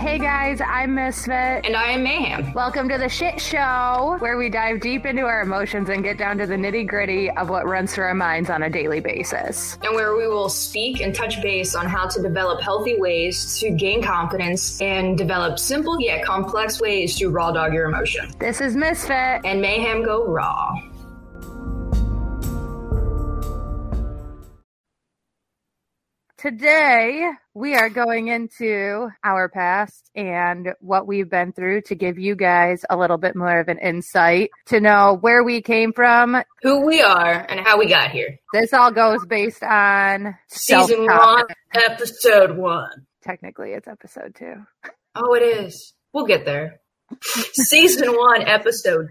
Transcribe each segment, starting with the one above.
Hey guys, I'm Misfit. And I am Mayhem. Welcome to the Shit Show, where we dive deep into our emotions and get down to the nitty gritty of what runs through our minds on a daily basis. And where we will speak and touch base on how to develop healthy ways to gain confidence and develop simple yet complex ways to raw dog your emotion. This is Misfit. And Mayhem go raw. Today, we are going into our past and what we've been through to give you guys a little bit more of an insight to know where we came from, who we are, and how we got here. This all goes based on Season 1, Episode 1. Technically, it's Episode 2. Oh, it is. We'll get there. Season 1, Episode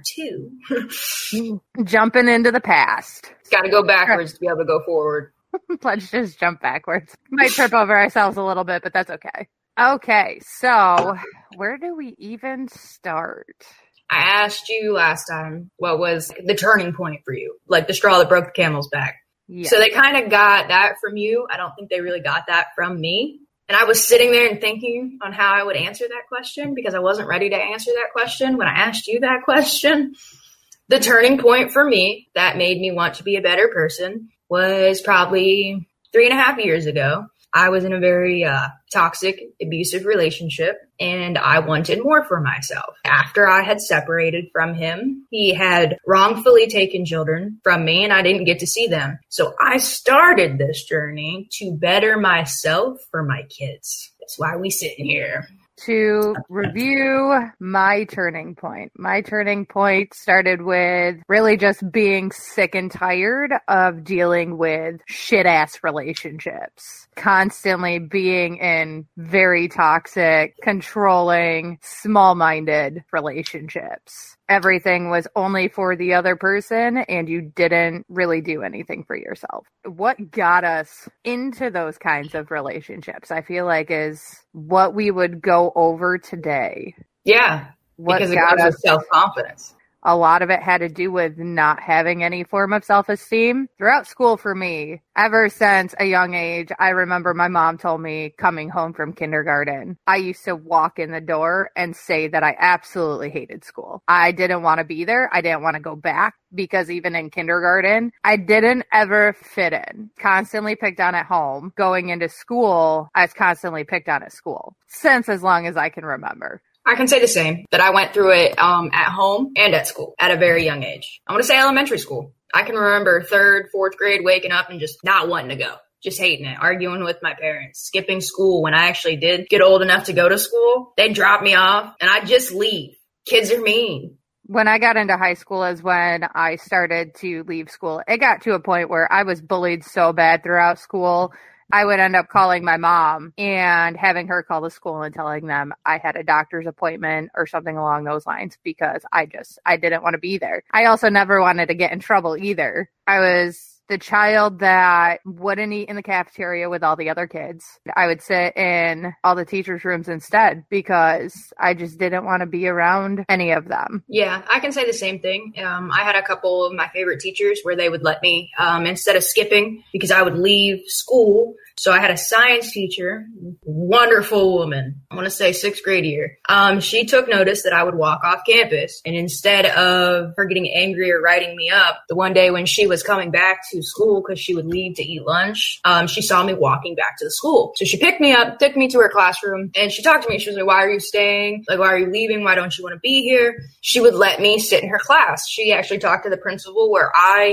2. Jumping into the past. It's got to go backwards to be able to go forward. Let's just jump backwards. Might trip over ourselves a little bit, but that's okay. Okay, so where do we even start? I asked you last time what was the turning point for you, like the straw that broke the camel's back. Yeah. So they kind of got that from you. I don't think they really got that from me. And I was sitting there and thinking on how I would answer that question because I wasn't ready to answer that question when I asked you that question. The turning point for me that made me want to be a better person was probably 3.5 years ago. I was in a very toxic, abusive relationship, and I wanted more for myself. After I had separated from him, he had wrongfully taken children from me, and I didn't get to see them. So I started this journey to better myself for my kids. That's why we sitting here. To review my turning point. My turning point started with really just being sick and tired of dealing with shit-ass relationships. Constantly being in very toxic, controlling, small-minded relationships. Everything was only for the other person and you didn't really do anything for yourself. What got us into those kinds of relationships, I feel like, is what we would go over today. Yeah, because it comes with self-confidence. A lot of it had to do with not having any form of self-esteem. Throughout school for me, ever since a young age, I remember my mom told me coming home from kindergarten, I used to walk in the door and say that I absolutely hated school. I didn't want to be there. I didn't want to go back because even in kindergarten, I didn't ever fit in. Constantly picked on at home. Going into school, I was constantly picked on at school since as long as I can remember. I can say the same, that I went through it at home and at school at a very young age. I want to say elementary school. I can remember 3rd, 4th grade waking up and just not wanting to go, just hating it, arguing with my parents, skipping school. When I actually did get old enough to go to school, they'd drop me off and I'd just leave. Kids are mean. When I got into high school is when I started to leave school. It got to a point where I was bullied so bad throughout school. I would end up calling my mom and having her call the school and telling them I had a doctor's appointment or something along those lines because I didn't want to be there. I also never wanted to get in trouble either. I was the child that wouldn't eat in the cafeteria with all the other kids. I would sit in all the teachers' rooms instead because I just didn't want to be around any of them. Yeah, I can say the same thing. I had a couple of my favorite teachers where they would let me, instead of skipping, because I would leave school. So I had a science teacher, wonderful woman, I want to say 6th grade year. She took notice that I would walk off campus, and instead of her getting angry or writing me up, the one day when she was coming back to school because she would leave to eat lunch, she saw me walking back to the school. So she picked me up, took me to her classroom, and she talked to me. She was like, why are you staying? Like, why are you leaving? Why don't you want to be here? She would let me sit in her class. She actually talked to the principal where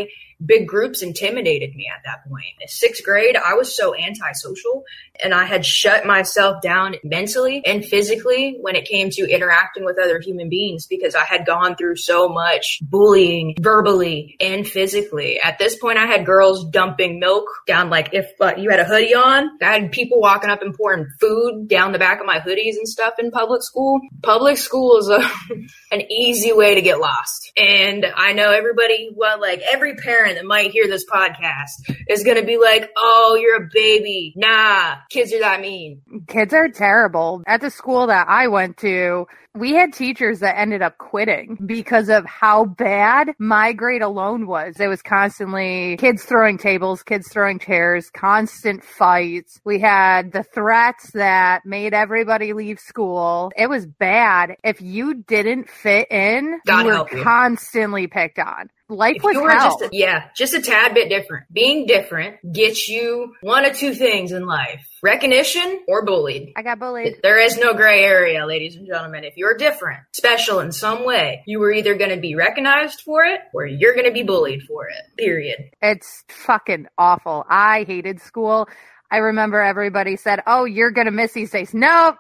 big groups intimidated me at that point. In 6th grade, I was so antisocial and I had shut myself down mentally and physically when it came to interacting with other human beings because I had gone through so much bullying verbally and physically. At this point, I had girls dumping milk down, like if you had a hoodie on. I had people walking up and pouring food down the back of my hoodies and stuff in public school. Public school is an easy way to get lost. And I know everybody, every parent parent that might hear this podcast is going to be like, oh, you're a baby. Nah, kids are that mean. Kids are terrible. At the school that I went to, we had teachers that ended up quitting because of how bad my grade alone was. It was constantly kids throwing tables, kids throwing chairs, constant fights. We had the threats that made everybody leave school. It was bad. If you didn't fit in, God you were help you. constantly picked on. Life If was you were hell. just a tad bit different. Being different gets you one of two things in life: recognition or bullied. I got bullied. There is no gray area, ladies and gentlemen. If you're different, special in some way, you were either going to be recognized for it or you're going to be bullied for it. Period. It's fucking awful. I hated school. I remember everybody said, oh, you're going to miss these days. No,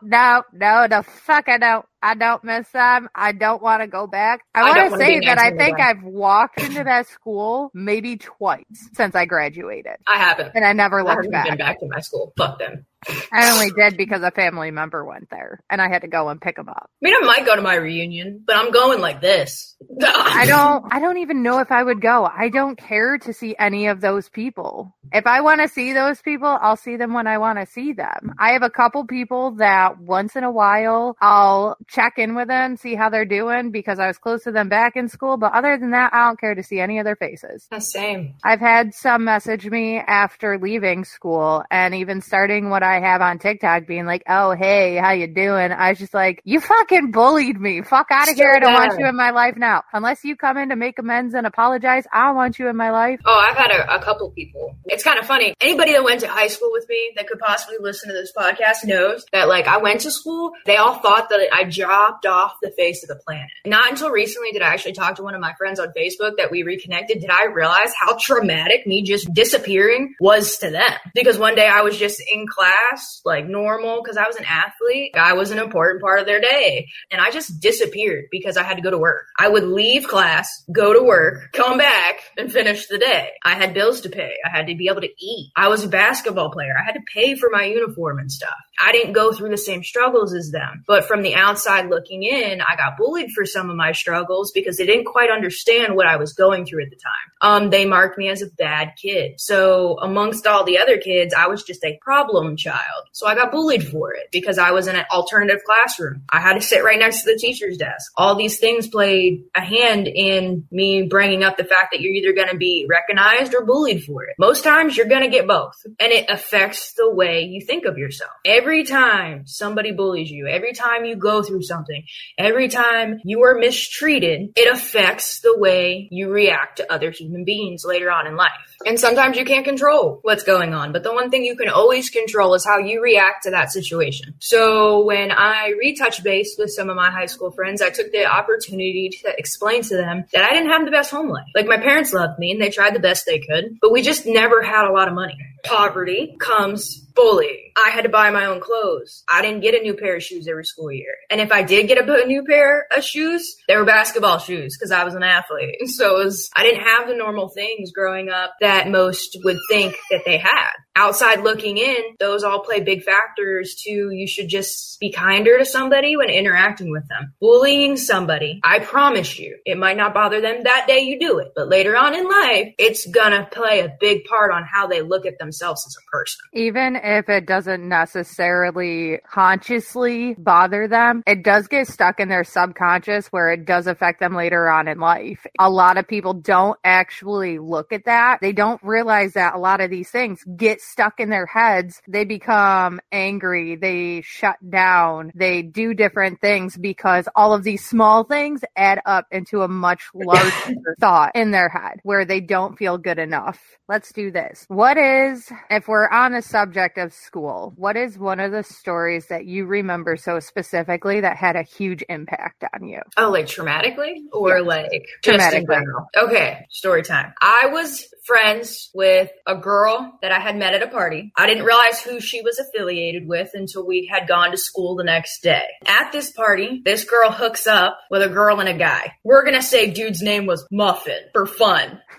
fuck I don't. I don't miss them. I don't want to go back. I want to say that I think I've walked into that school maybe twice since I graduated. I haven't. And I never looked haven't been back to my school. Fuck them. I only did because a family member went there and I had to go and pick them up. I mean, I might go to my reunion, but I'm going like this. I don't even know if I would go. I don't care to see any of those people. If I want to see those people, I'll see them when I want to see them. I have a couple people that once in a while I'll check in with them, see how they're doing because I was close to them back in school. But other than that, I don't care to see any of their faces. The same. I've had some message me after leaving school and even starting what I have on TikTok being like, oh, hey, how you doing? I was just like, you fucking bullied me. Fuck out of here. I don't want you in my life now. Unless you come in to make amends and apologize, I don't want you in my life. Oh, I've had a couple people. It's kind of funny. Anybody that went to high school with me that could possibly listen to this podcast knows that, like, I went to school. They all thought that I dropped off the face of the planet. Not until recently did I actually talk to one of my friends on Facebook that we reconnected. Did I realize how traumatic me just disappearing was to them? Because one day I was just in class, like normal, because I was an athlete. I was an important part of their day. And I just disappeared because I had to go to work. I would leave class, go to work, come back, and finish the day. I had bills to pay. I had to be able to eat. I was a basketball player. I had to pay for my uniform and stuff. I didn't go through the same struggles as them. But from the outside looking in, I got bullied for some of my struggles because they didn't quite understand what I was going through at the time. They marked me as a bad kid. So amongst all the other kids, I was just a problem child. So I got bullied for it because I was in an alternative classroom. I had to sit right next to the teacher's desk. All these things played a hand in me bringing up the fact that you're either going to be recognized or bullied for it. Most times you're going to get both. And it affects the way you think of yourself. Every time somebody bullies you, every time you go through something, every time you are mistreated, it affects the way you react to other human beings later on in life. And sometimes you can't control what's going on, but the one thing you can always control is how you react to that situation. So when I retouched base with some of my high school friends, I took the opportunity to explain to them that I didn't have the best home life. Like, my parents loved me and they tried the best they could, but we just never had a lot of money. Poverty comes bullying. I had to buy my own clothes. I didn't get a new pair of shoes every school year. And if I did get a new pair of shoes, they were basketball shoes because I was an athlete. So I didn't have the normal things growing up that most would think that they had. Outside looking in, those all play big factors to you should just be kinder to somebody when interacting with them. Bullying somebody, I promise you, it might not bother them that day you do it, but later on in life, it's gonna play a big part on how they look at themselves as a person. Even if it doesn't necessarily consciously bother them, it does get stuck in their subconscious where it does affect them later on in life. A lot of people don't actually look at that. They don't realize that a lot of these things get stuck in their heads. They become angry. They shut down. They do different things because all of these small things add up into a much larger thought in their head where they don't feel good enough. Let's do this. What is, if we're on the subject of school, what is one of the stories that you remember so specifically that had a huge impact on you? Oh, like traumatically? Or like just in general? Okay, story time. I was friends with a girl that I had met at a party. I didn't realize who she was affiliated with until we had gone to school the next day. At this party, this girl hooks up with a girl and a guy. We're gonna say dude's name was Muffin for fun.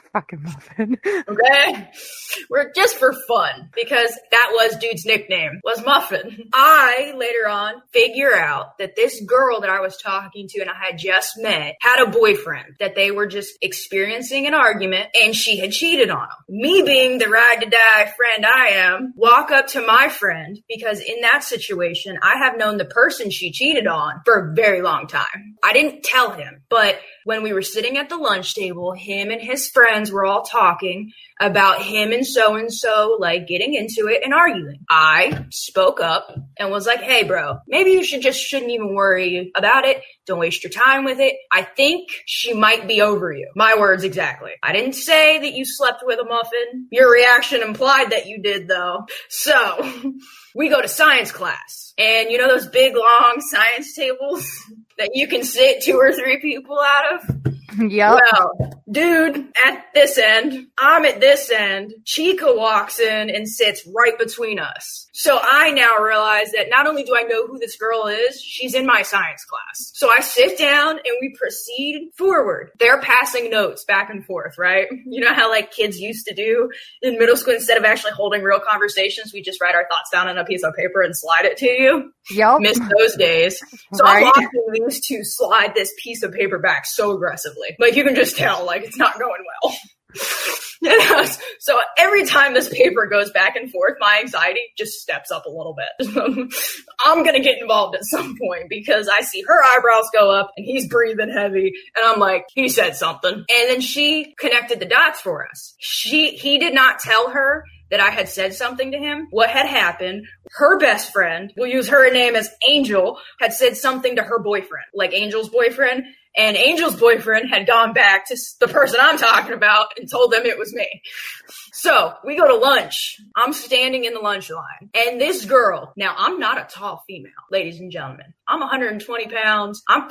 Fucking Muffin. Okay? We're just for fun, because that was dude's nickname, was Muffin. I, later on, figure out that this girl that I was talking to and I had just met had a boyfriend, that they were just experiencing an argument and she had cheated on him. Me being the ride-to-die friend I am, walk up to my friend, because in that situation, I have known the person she cheated on for a very long time. I didn't tell him, but when we were sitting at the lunch table, him and his friends were all talking about him and so-and-so, like, getting into it and arguing. I spoke up and was like, hey, bro, maybe you shouldn't even worry about it. Don't waste your time with it. I think she might be over you. My words exactly. I didn't say that you slept with a muffin. Your reaction implied that you did, though. So we go to science class. And you know those big, long science tables that you can sit 2 or 3 people out of? Yep. Well, dude, at this end, I'm at this end. Chica walks in and sits right between us. So I now realize that not only do I know who this girl is, she's in my science class. So I sit down and we proceed forward. They're passing notes back and forth, right? You know how like kids used to do in middle school, instead of actually holding real conversations, we just write our thoughts down on a piece of paper and slide it to you. Yep. Miss those days. So Right. I'm watching these two slide this piece of paper back so aggressively. Like you can just tell, like it's not going well. So every time this paper goes back and forth, my anxiety just steps up a little bit. I'm going to get involved at some point because I see her eyebrows go up and he's breathing heavy. And I'm like, he said something. And then she connected the dots for us. He did not tell her that I had said something to him. What had happened, her best friend, we'll use her name as Angel, had said something to her boyfriend, like Angel's boyfriend. And Angel's boyfriend had gone back to the person I'm talking about and told them it was me. So we go to lunch. I'm standing in the lunch line. And this girl, now I'm not a tall female, ladies and gentlemen. I'm 120 pounds. I'm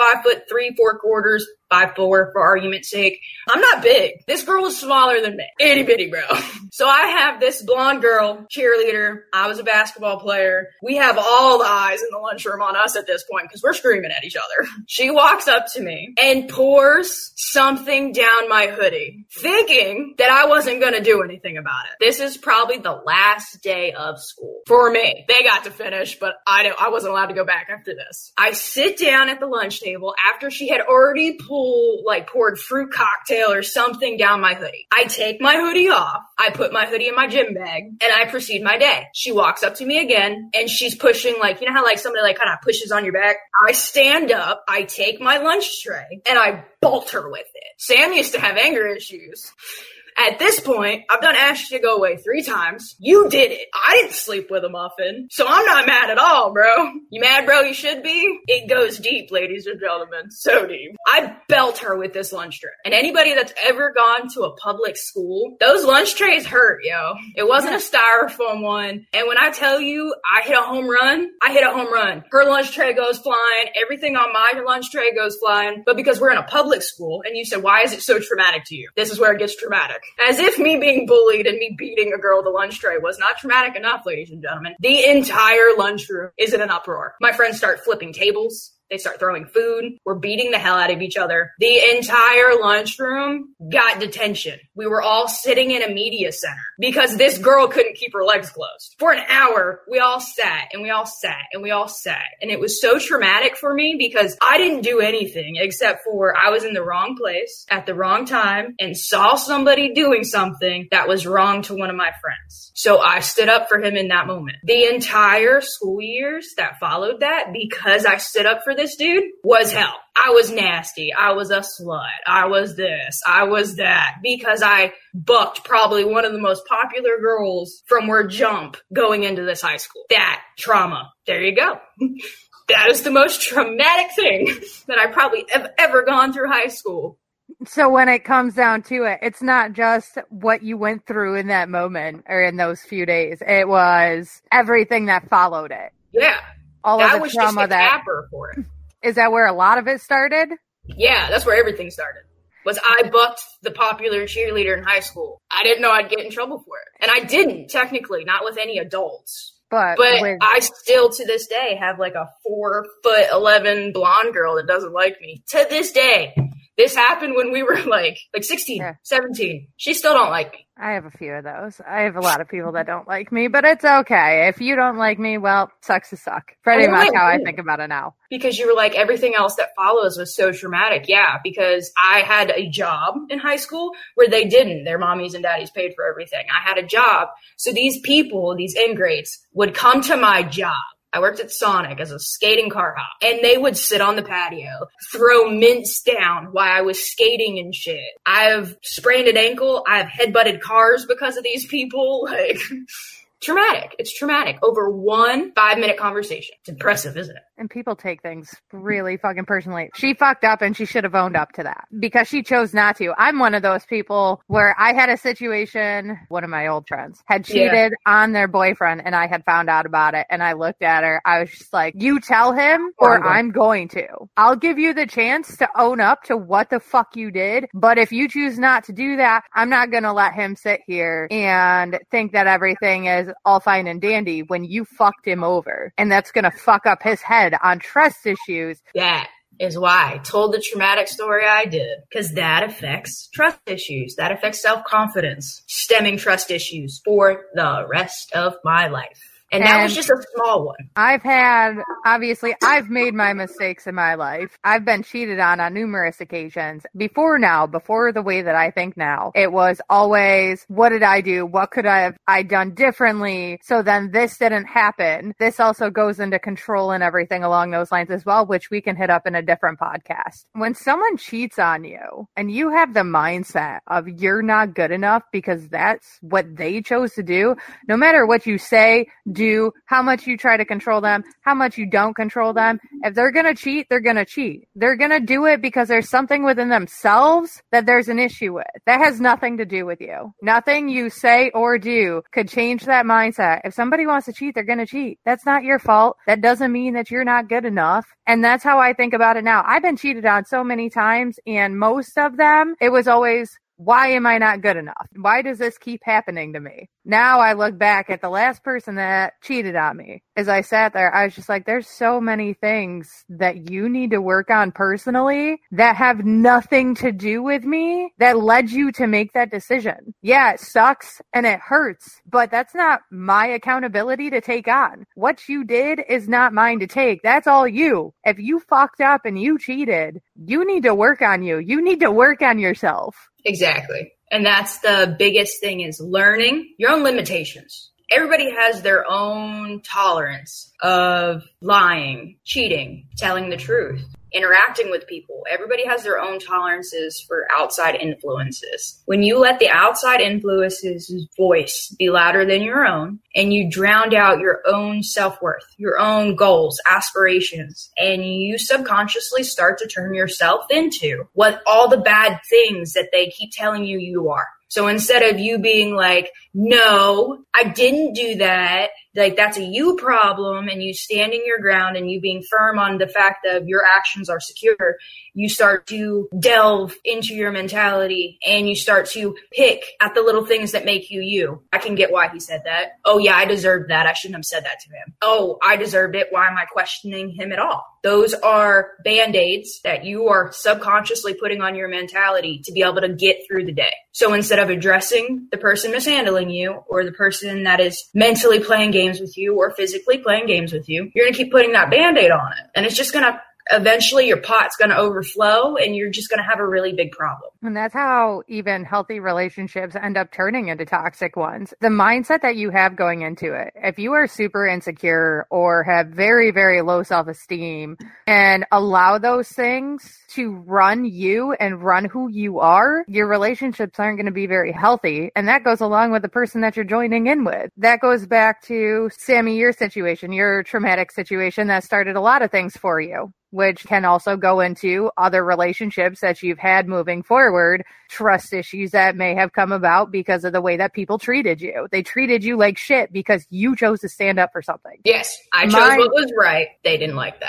5'3", 4/4", 5'4", for argument's sake. I'm not big. This girl is smaller than me. Itty bitty, bro. So I have this blonde girl, cheerleader. I was a basketball player. We have all the eyes in the lunchroom on us at this point because we're screaming at each other. She walks up to me and pours something down my hoodie, thinking that I wasn't going to do anything about it. This is probably the last day of school for me. They got to finish, but I wasn't allowed to go back after this. I sit down at the lunch table after she had already poured fruit cocktail or something down my hoodie. I take my hoodie off. I put my hoodie in my gym bag and I proceed my day. She walks up to me again and she's pushing, like, you know how like somebody like kind of pushes on your back? I stand up, I take my lunch tray and I bolt her with it. Sam used to have anger issues. At this point, I've done Ashley to go away 3 times. You did it. I didn't sleep with a muffin. So I'm not mad at all, bro. You mad, bro? You should be. It goes deep, ladies and gentlemen. So deep. I belt her with this lunch tray. And anybody that's ever gone to a public school, those lunch trays hurt, yo. It wasn't a styrofoam one. And when I tell you I hit a home run, I hit a home run. Her lunch tray goes flying. Everything on my lunch tray goes flying. But because we're in a public school, and you said, why is it so traumatic to you? This is where it gets traumatic. As if me being bullied and me beating a girl with a lunch tray was not traumatic enough, ladies and gentlemen. The entire lunchroom is in an uproar. My friends start flipping tables. They start throwing food. We're beating the hell out of each other. The entire lunchroom got detention. We were all sitting in a media center because this girl couldn't keep her legs closed. For an hour, we all sat and we all sat and we all sat. And it was so traumatic for me because I didn't do anything except for I was in the wrong place at the wrong time and saw somebody doing something that was wrong to one of my friends. So I stood up for him in that moment. The entire school years that followed that, because I stood up for this dude, was hell. I was nasty. I was a slut. I was this. I was that. Because I bucked probably one of the most popular girls from where jump going into this high school. That trauma. There you go. That is the most traumatic thing that I probably have ever gone through high school. So when it comes down to it, it's not just what you went through in that moment or in those few days. It was everything that followed it. Yeah. All that of the was trauma just a capper for it. Is that where a lot of it started? Yeah, that's where everything started. Was I bucked the popular cheerleader in high school. I didn't know I'd get in trouble for it. And I didn't, technically, not with any adults. But I still, to this day, have like a 4'11" blonde girl that doesn't like me. To this day. This happened when we were like 16, 17. She still don't like me. I have a few of those. I have a lot of people that don't like me, but it's okay. If you don't like me, well, sucks to suck. Pretty much how I think about it now. Because you were like, everything else that follows was so traumatic. Yeah, because I had a job in high school where they didn't. Their mommies and daddies paid for everything. I had a job. So these people, these ingrates, would come to my job. I worked at Sonic as a skating car hop, and they would sit on the patio, throw mints down while I was skating and shit. I have sprained an ankle. I have headbutted cars because of these people. Like, traumatic. It's traumatic over 1 5-minute conversation. It's impressive, isn't it? And people take things really fucking personally. She fucked up and she should have owned up to that because she chose not to. I'm one of those people where I had a situation, one of my old friends had cheated on their boyfriend and I had found out about it. And I looked at her. I was just like, you tell him or I'm going to. I'll give you the chance to own up to what the fuck you did. But if you choose not to do that, I'm not going to let him sit here and think that everything is all fine and dandy when you fucked him over. And that's going to fuck up his head on trust issues. That is why I told the traumatic story I did, because that affects trust issues. That affects self-confidence, stemming trust issues for the rest of my life. And that was just a small one. I've made my mistakes in my life. I've been cheated on numerous occasions. Before the way that I think now, it was always, what did I do? What could I done differently? So then this didn't happen. This also goes into control and everything along those lines as well, which we can hit up in a different podcast. When someone cheats on you and you have the mindset of you're not good enough because that's what they chose to do, no matter what you say, do, how much you try to control them, how much you don't control them. If they're going to cheat, they're going to cheat. They're going to do it because there's something within themselves that there's an issue with. That has nothing to do with you. Nothing you say or do could change that mindset. If somebody wants to cheat, they're going to cheat. That's not your fault. That doesn't mean that you're not good enough. And that's how I think about it now. I've been cheated on so many times, and most of them, it was always, why am I not good enough? Why does this keep happening to me? Now I look back at the last person that cheated on me. As I sat there, I was just like, there's so many things that you need to work on personally that have nothing to do with me that led you to make that decision. Yeah, it sucks and it hurts, but that's not my accountability to take on. What you did is not mine to take. That's all you. If you fucked up and you cheated, you need to work on you. You need to work on yourself. Exactly. And that's the biggest thing, is learning your own limitations. Everybody has their own tolerance of lying, cheating, telling the truth, interacting with people. Everybody has their own tolerances for outside influences. When you let the outside influences' voice be louder than your own, and you drown out your own self-worth, your own goals, aspirations, and you subconsciously start to turn yourself into what all the bad things that they keep telling you you are. So instead of you being like, no, I didn't do that, like that's a you problem, and you standing your ground and you being firm on the fact that your actions are secure, you start to delve into your mentality and you start to pick at the little things that make you you. I can get why he said that. Oh yeah, I deserved that. I shouldn't have said that to him. Oh, I deserved it. Why am I questioning him at all? Those are Band-Aids that you are subconsciously putting on your mentality to be able to get through the day. So instead of addressing the person mishandling you or the person that is mentally playing games with you or physically playing games with you, you're going to keep putting that Band-Aid on it. And it's just going to, eventually your pot's going to overflow and you're just going to have a really big problem. And that's how even healthy relationships end up turning into toxic ones. The mindset that you have going into it. If you are super insecure or have very, very low self-esteem and allow those things to run you and run who you are, your relationships aren't going to be very healthy. And that goes along with the person that you're joining in with. That goes back to, Sammy, your situation, your traumatic situation that started a lot of things for you, which can also go into other relationships that you've had moving forward, trust issues that may have come about because of the way that people treated you. They treated you like shit because you chose to stand up for something. Yes, I chose what was right. They didn't like that.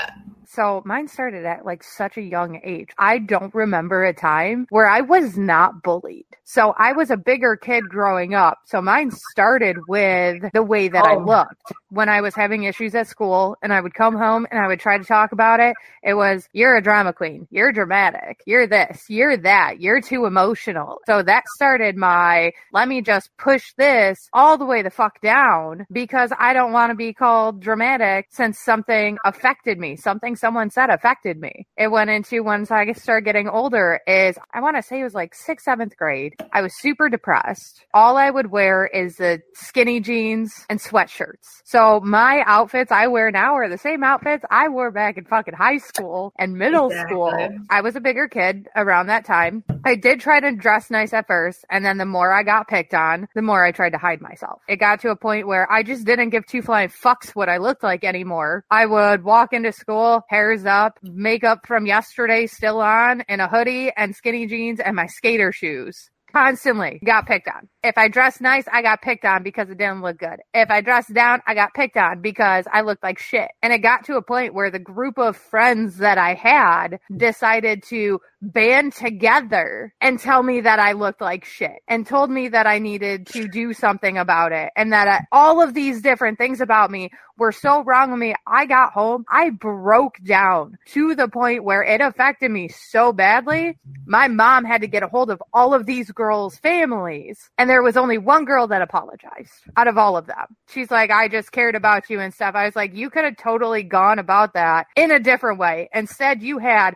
So mine started at like such a young age. I don't remember a time where I was not bullied. So I was a bigger kid growing up. So mine started with the way that I looked. When I was having issues at school and I would come home and I would try to talk about it, it was, you're a drama queen. You're dramatic. You're this. You're that. You're too emotional. So that started my, let me just push this all the way the fuck down because I don't want to be called dramatic since something affected me. Something someone said affected me. It went into once I started getting older is, I want to say it was like 6th, 7th grade. I was super depressed. All I would wear is the skinny jeans and sweatshirts. So my outfits I wear now are the same outfits I wore back in fucking high school and middle school. I was a bigger kid around that time. I did try to dress nice at first, and then the more I got picked on, the more I tried to hide myself. It got to a point where I just didn't give two flying fucks what I looked like anymore. I would walk into school, hair's up, makeup from yesterday still on, in a hoodie and skinny jeans and my skater shoes. Constantly got picked on. If I dressed nice, I got picked on because it didn't look good. If I dressed down, I got picked on because I looked like shit. And it got to a point where the group of friends that I had decided to band together and tell me that I looked like shit and told me that I needed to do something about it and that all of these different things about me were so wrong with me. I got home, I broke down to the point where it affected me so badly. My mom had to get a hold of all of these girls' families, and there was only one girl that apologized out of all of them. She's like, I just cared about you and stuff. I was like, you could have totally gone about that in a different way. Instead, you had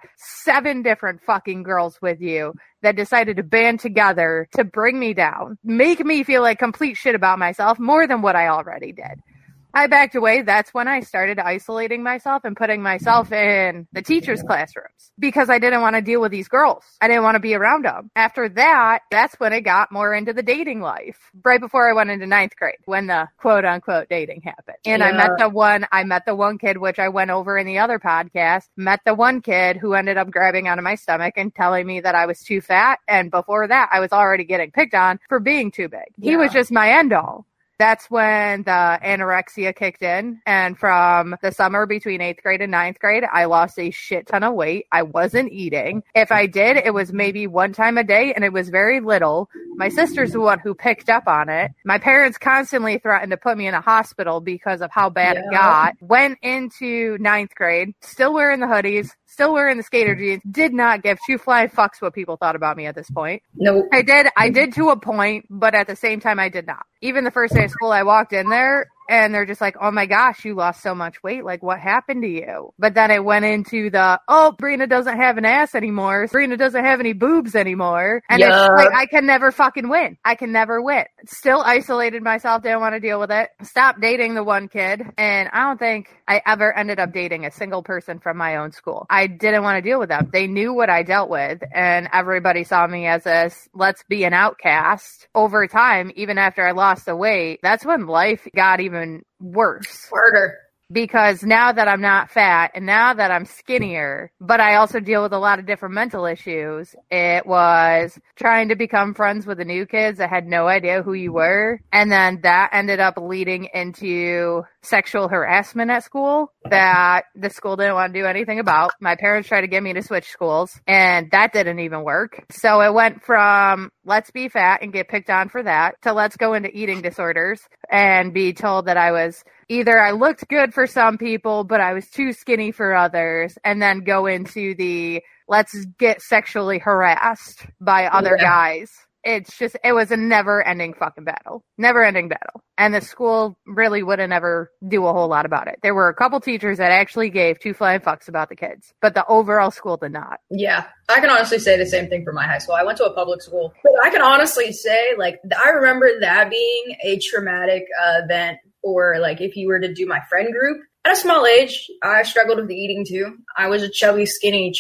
7 different fucking girls with you that decided to band together to bring me down, make me feel like complete shit about myself more than what I already did. I backed away. That's when I started isolating myself and putting myself in the teachers' classrooms because I didn't want to deal with these girls. I didn't want to be around them. After that, that's when it got more into the dating life. Right before I went into 9th grade, when the quote unquote dating happened. And I met the one kid, which I went over in the other podcast, met the one kid who ended up grabbing onto my stomach and telling me that I was too fat. And before that, I was already getting picked on for being too big. He was just my end all. That's when the anorexia kicked in. And from the summer between 8th grade and 9th grade, I lost a shit ton of weight. I wasn't eating. If I did, it was maybe one time a day, and it was very little. My sister's the one who picked up on it. My parents constantly threatened to put me in a hospital because of how bad it got. Went into 9th grade, still wearing the hoodies, still wearing the skater jeans, did not give two flying fucks what people thought about me at this point. No. I did to a point, but at the same time, I did not. Even the first day of school, I walked in there, and they're just like, oh my gosh, you lost so much weight. Like, what happened to you? But then it went into Brina doesn't have an ass anymore. Brina doesn't have any boobs anymore. And it's like, I can never fucking win. I can never win. Still isolated myself. Didn't want to deal with it. Stopped dating the one kid. And I don't think I ever ended up dating a single person from my own school. I didn't want to deal with them. They knew what I dealt with. And everybody saw me as let's be an outcast. Over time, even after I lost the weight, that's when life got even worse. Harder. Because now that I'm not fat and now that I'm skinnier, but I also deal with a lot of different mental issues, it was trying to become friends with the new kids that had no idea who you were. And then that ended up leading into sexual harassment at school that the school didn't want to do anything about. My parents tried to get me to switch schools, and that didn't even work. So it went from let's be fat and get picked on for that to let's go into eating disorders and be told that either I looked good for some people, but I was too skinny for others, and then go into the let's get sexually harassed by other guys. It was a never-ending fucking battle. Never-ending battle. And the school really wouldn't ever do a whole lot about it. There were a couple teachers that actually gave two flying fucks about the kids, but the overall school did not. Yeah, I can honestly say the same thing for my high school. I went to a public school. But I can honestly say, I remember that being a traumatic event, or if you were to do my friend group. At a small age, I struggled with eating too. I was a chubby, skinny,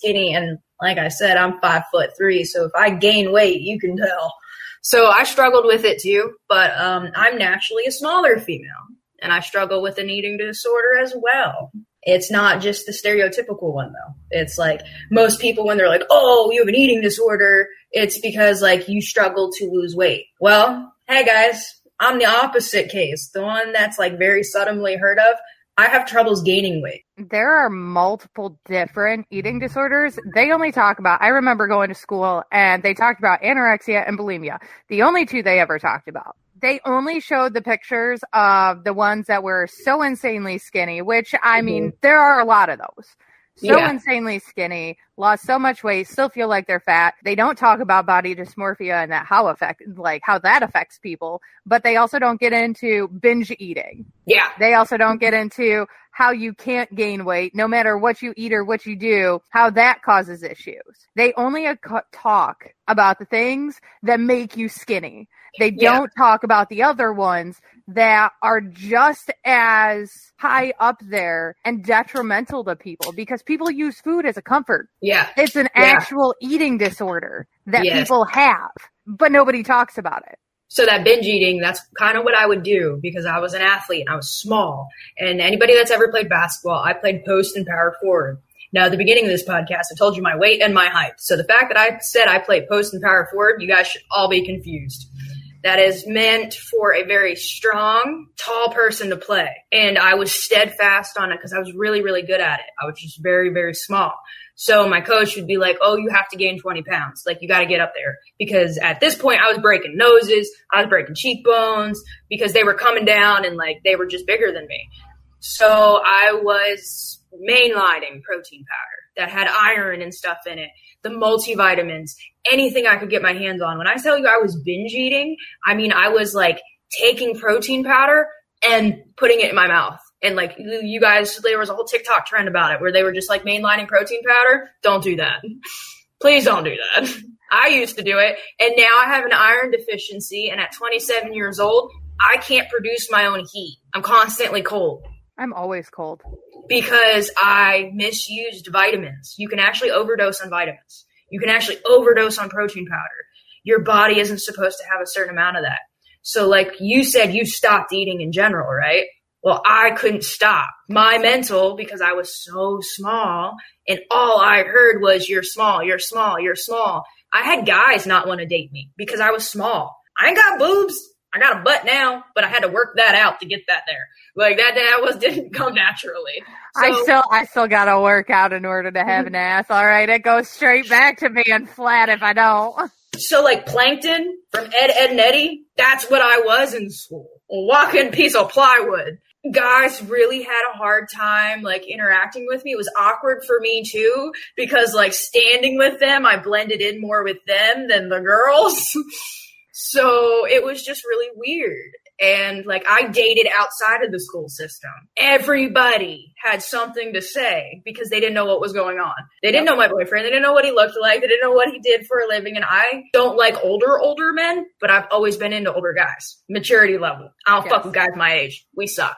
and like I said, I'm 5'3", so if I gain weight, you can tell. So I struggled with it too, but I'm naturally a smaller female, and I struggle with an eating disorder as well. It's not just the stereotypical one, though. It's like most people, when they're like, oh, you have an eating disorder, it's because you struggle to lose weight. Well, hey guys, I'm the opposite case, the one that's very seldomly heard of. I have troubles gaining weight. There are multiple different eating disorders. They only talk about, I remember going to school and they talked about anorexia and bulimia. The only two they ever talked about. They only showed the pictures of the ones that were so insanely skinny, which, I mean, there are a lot of those. So insanely skinny, lost so much weight, still feel like they're fat. They don't talk about body dysmorphia and how that affects people, but they also don't get into binge eating. Yeah. They also don't get into how you can't gain weight, no matter what you eat or what you do, how that causes issues. They only talk about the things that make you skinny. They don't talk about the other ones that are just as high up there and detrimental to people, because people use food as a comfort. Yeah. It's an actual eating disorder that people have, but nobody talks about it. So that binge eating, that's kind of what I would do because I was an athlete and I was small. And anybody that's ever played basketball, I played post and power forward. Now, at the beginning of this podcast, I told you my weight and my height. So the fact that I said I played post and power forward, you guys should all be confused. That is meant for a very strong, tall person to play. And I was steadfast on it because I was really, really good at it. I was just very, very small. So my coach would be like, oh, you have to gain 20 pounds. Like, you got to get up there. Because at this point, I was breaking noses. I was breaking cheekbones because they were coming down and, like, they were just bigger than me. So I was mainlining protein powder that had iron and stuff in it, the multivitamins, anything I could get my hands on. When I tell you I was binge eating, I mean, I was, like, taking protein powder and putting it in my mouth. And, like, you guys, there was a whole TikTok trend about it where they were just, like, mainlining protein powder. Don't do that. Please don't do that. I used to do it. And now I have an iron deficiency. And at 27 years old, I can't produce my own heat. I'm constantly cold. I'm always cold. Because I misused vitamins. You can actually overdose on vitamins. You can actually overdose on protein powder. Your body isn't supposed to have a certain amount of that. So, like you said, you stopped eating in general, right? Well, I couldn't stop. My mental, because I was so small, and all I heard was, you're small, you're small, you're small. I had guys not want to date me because I was small. I ain't got boobs. I got a butt now, but I had to work that out to get that there. Like, didn't come naturally. So, I still got to work out in order to have an ass. All right, it goes straight back to being flat if I don't. So, like, Plankton from Ed, Edd n Eddy, that's what I was in school. A walking piece of plywood. Guys really had a hard time, like, interacting with me. It was awkward for me, too, because, like, standing with them, I blended in more with them than the girls. So it was just really weird. And, like, I dated outside of the school system. Everybody had something to say because they didn't know what was going on. They didn't know my boyfriend. They didn't know what he looked like. They didn't know what he did for a living. And I don't like older men, but I've always been into older guys. Maturity level. I don't fuck with guys my age. We suck.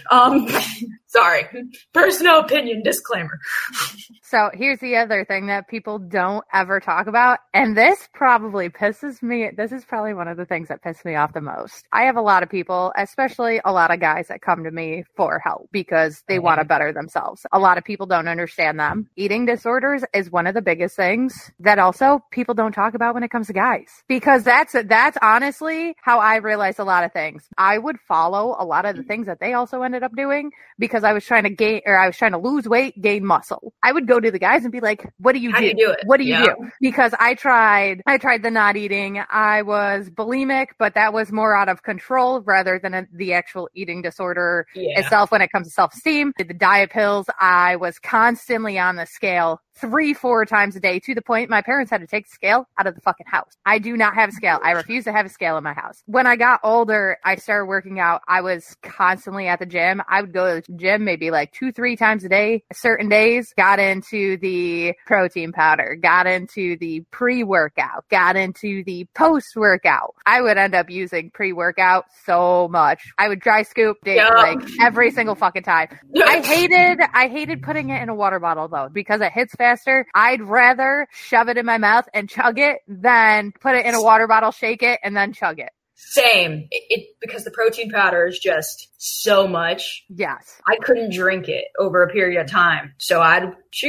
Sorry. Personal opinion disclaimer. So here's the other thing that people don't ever talk about. And this probably pisses me. This is probably one of the things that piss me off the most. I have a lot of people, especially a lot of guys that come to me for help because they want to better themselves. A lot of people don't understand them. Eating disorders is one of the biggest things that also people don't talk about when it comes to guys, because that's honestly how I realized a lot of things. I would follow a lot of the things that they also ended up doing because I was trying to lose weight, gain muscle. I would go to the guys and be like, what do you do? How do you do it? What do you do? Because I tried the not eating. I was bulimic, but that was more out of control rather than the actual eating disorder itself when it comes to self-esteem. The diet pills, I was constantly on the scale 3-4 times a day, to the point my parents had to take the scale out of the fucking house. I do not have a scale. I refuse to have a scale in my house. When I got older, I started working out. I was constantly at the gym. I would go to the gym maybe like 2-3 times a day. Certain days, got into the protein powder, got into the pre-workout, got into the post-workout. I would end up using pre-workout so much. I would dry scoop like every single fucking time. I hated putting it in a water bottle though, because it hits faster. I'd rather shove it in my mouth and chug it than put it in a water bottle, shake it, and then chug it. Same. Because the protein powder is just so much. Yes. I couldn't drink it over a period of time, so I'd shoot it.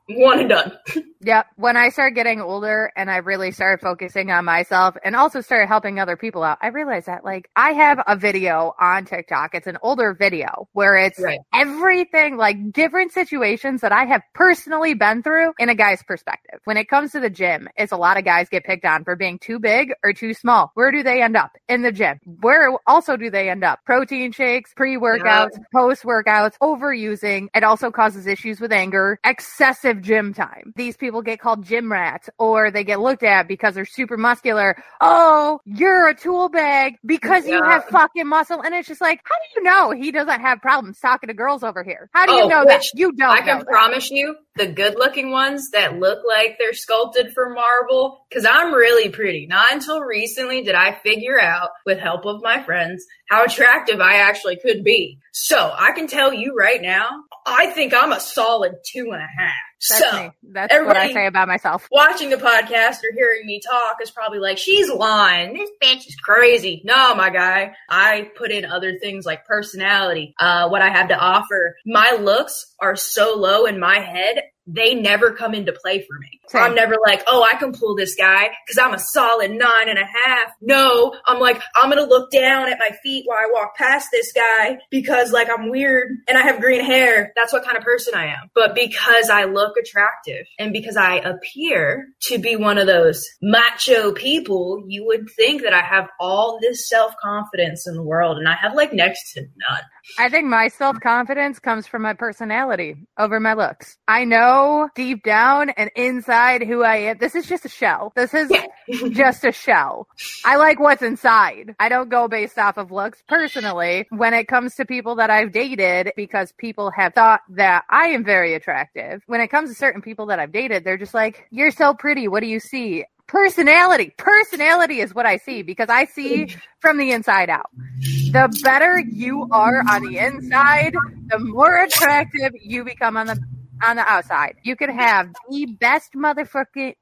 One and done. Yep. When I started getting older and I really started focusing on myself and also started helping other people out, I realized that like I have a video on TikTok. It's an older video where it's everything, like different situations that I have personally been through in a guy's perspective. When it comes to the gym, it's a lot of guys get picked on for being too big or too small. Where do they end up? In the gym. Where also do they end up? Protein shakes, pre-workouts, post-workouts, overusing. It also causes issues with anger, excessive gym time. These people get called gym rats, or they get looked at because they're super muscular. Oh, you're a tool bag because you have fucking muscle. And it's just like, how do you know he doesn't have problems talking to girls over here? How do you know that? You don't. I can promise you, the good looking ones that look like they're sculpted for marble, because I'm really pretty. Not until recently did I figure out, with help of my friends, how attractive I actually could be. So I can tell you right now, I think I'm a solid 2.5. That's what I say about myself. Watching the podcast or hearing me talk is probably like, she's lying. This bitch is crazy. No, my guy. I put in other things like personality, what I have to offer. My looks are so low in my head, they never come into play for me. Same. I'm never like, oh, I can pull this guy because I'm a solid 9.5. No, I'm like, I'm going to look down at my feet while I walk past this guy because like I'm weird and I have green hair. That's what kind of person I am. But because I look attractive and because I appear to be one of those macho people, you would think that I have all this self-confidence in the world, and I have like next to none. I think my self-confidence comes from my personality over my looks. I know deep down and inside who I am. This is just a shell. This is just a shell. I like what's inside. I don't go based off of looks personally when it comes to people that I've dated, because people have thought that I am very attractive. When it comes to certain people that I've dated, they're just like, you're so pretty. What do you see? Personality is what I see, because I see from the inside out. The better you are on the inside, the more attractive you become on the outside. You could have the best motherfucking